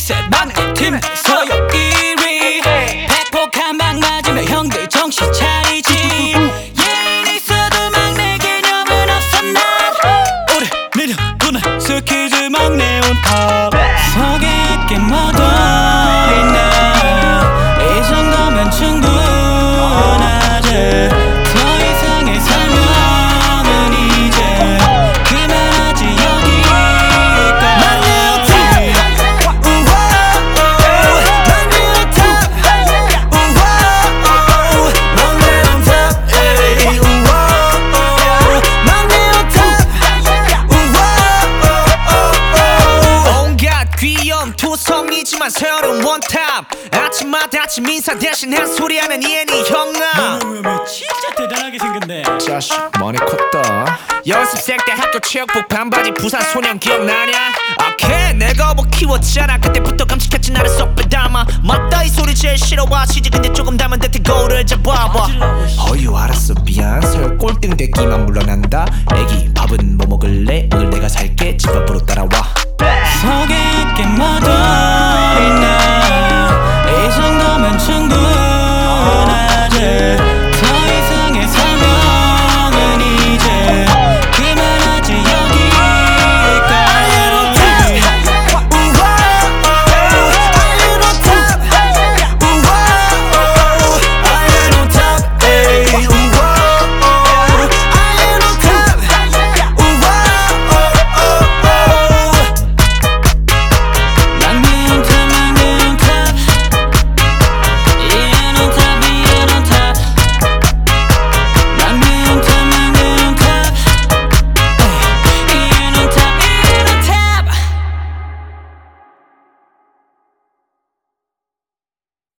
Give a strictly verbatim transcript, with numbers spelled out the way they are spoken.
둘셋 막내 팀에서 일 위 백폭 한 방 맞으면 형들 정신 차리지 예인 있어도 막내 개념은 없어 난 우리 미련분한 스키즈 막내 온탑 속에 있게 뭐도 있네 이 정도면 충분하지 더 이상의 설명은 이제 그만하지 여기까지 막내 온탑 우와 막내 온탑 우와 막내 온탑 에이 우와 막내 온탑 우와 온갖 귀여운 투성이지만 새로운 원탑 아침마다 아침 인사 대신 한 소리하는 이엔이 형아 진짜 대단하게 생겼네. 자식 많이 컸다. 연습생 때 학교 체육복 반바지 부산 소년 기억나냐? 오케이 내가 뭐 키웠잖아 그때부터 감식했지 나를 쏙 빼닮아 맞다 이 소리 제일 싫어하시지 근데 조금 닮은 듯해 거울을 잡아봐 어유 알았어 미안 설 꼴등 되기만 물러난다 애기 밥은 뭐 먹을래? 오늘 내가 살게 집 앞으로 따라와 속에